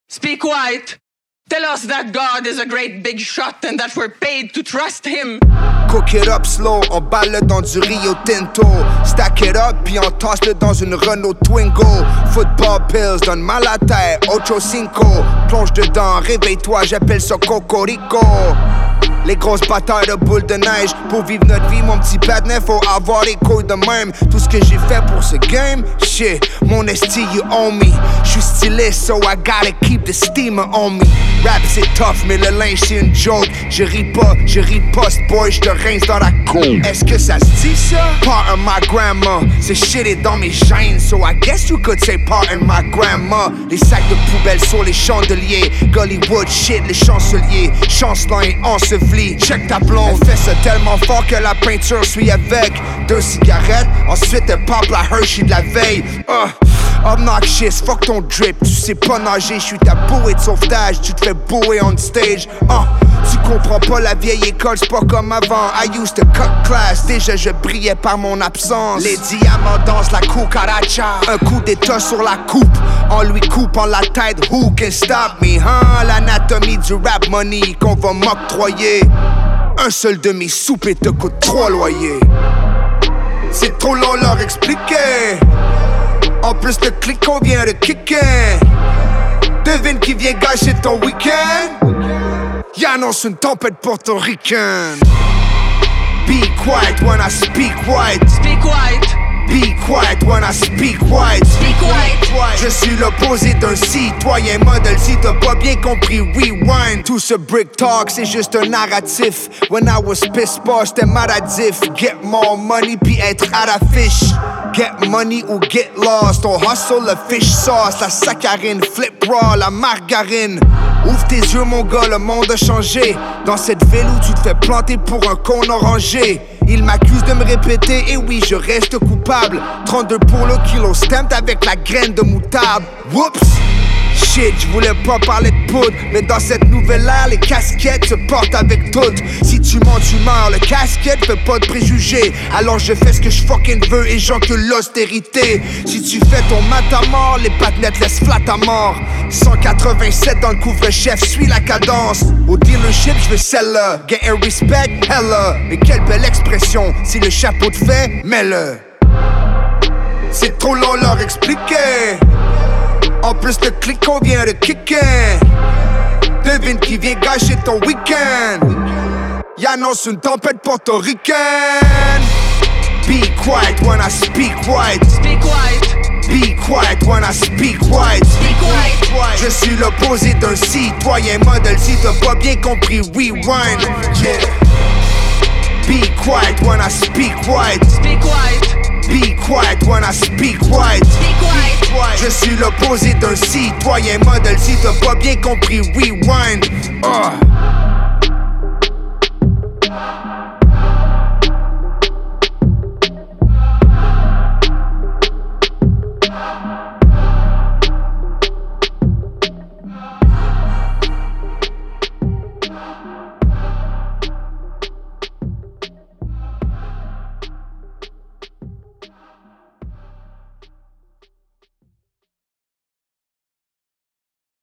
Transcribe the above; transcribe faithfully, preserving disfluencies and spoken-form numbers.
Speak white. Tell us that God is a great big shot and that we're paid to trust him. Cook it up slow, on balle dans du Rio Tinto. Stack it up, puis on tasse-le dans une Renault Twingo. Football pills, donne mal à tête, ocho cinco. Plonge dedans, réveille-toi, j'appelle ça Cocorico. Les grosses batailles de boules de neige. Pour vivre notre vie, mon petit patinet, faut avoir les couilles de même. Tout ce que j'ai fait pour ce game, shit, mon esti, you owe me. J'suis styliste, so I gotta keep the steamer on me. Rap c'est tough, mais le linge c'est une joke. Je ris pas, je riposte, boy, j'te rince dans la cour. Est-ce que ça se dit ça? Pardon my grandma, ce shit est dans mes gènes. So I guess you could say pardon my grandma. Les sacs de poubelle sur les chandeliers. Gollywood shit, les chanceliers. Chancelant et enseveli. Check ta blonde, elle fait ça tellement fort que la peinture suit avec deux cigarettes, ensuite elle pop la Hershey de la veille. uh, Obnoxious, fuck ton drip, tu sais pas nager, j'suis ta bouée de sauvetage, tu te fais bouer on stage. uh, Tu comprends pas la vieille école, c'est pas comme avant. I used to cut class, déjà je brillais par mon absence. Les diamants dansent la cucaracha, un coup d'état sur la coupe, en lui coupant la tête, who can stop me, hein? L'anatomie du rap money qu'on va m'octroyer. Un seul de mes soupes te coûte trois loyers. C'est trop long leur expliquer. En plus le clic qu'on vient de kicker. Devine qui vient gâcher ton week-end. Y'annonce une tempête portoricaine. Be quiet when I speak white. Speak white. Be quiet when I speak white. Speak white. Je suis l'opposé d'un citoyen modèle. Si t'as pas bien compris, rewind. Tout ce brick talk, c'est juste un narratif. When I was pissed off, j'étais maladif. Get more money puis être à l'affiche. Get money ou get lost. On hustle le fish sauce, la saccharine, flip raw, la margarine. Ouvre tes yeux mon gars, le monde a changé. Dans cette ville où tu te fais planter pour un con orangé. Il m'accuse de me répéter, et oui je reste coupable. Trente-deux pour le kilo, stamped avec la graine de moutarde. Whoops! Shit, je voulais pas parler de poudre, mais dans cette nouvelle ère, les casquettes se portent avec toutes. Si tu mens, tu meurs, le casquette fait pas de préjugés. Alors je fais ce que je fucking veux et j'encule l'austérité. Si tu fais ton mat à mort, les patinettes laissent flat à mort. cent quatre-vingt-sept dans le couvre-chef, suis la cadence. Au dealership, je veux celle-là. Get a respect, hella. Mais quelle belle expression, si le chapeau te fait, mets-le. C'est trop long leur expliquer. En plus le clic qu'on vient de kicker. Devine qui vient gâcher ton week-end. Y'annonce une tempête portoricaine. Be quiet when I speak white. Speak white. Be quiet when I speak white. Speak white. Je suis l'opposé d'un citoyen modèle. Si t'as pas bien compris, rewind. Yeah. Be quiet when I speak white. Speak white. Be quiet when I speak white. Speak white. Je suis l'opposé d'un citoyen modèle. Si t'as pas bien compris, rewind. uh.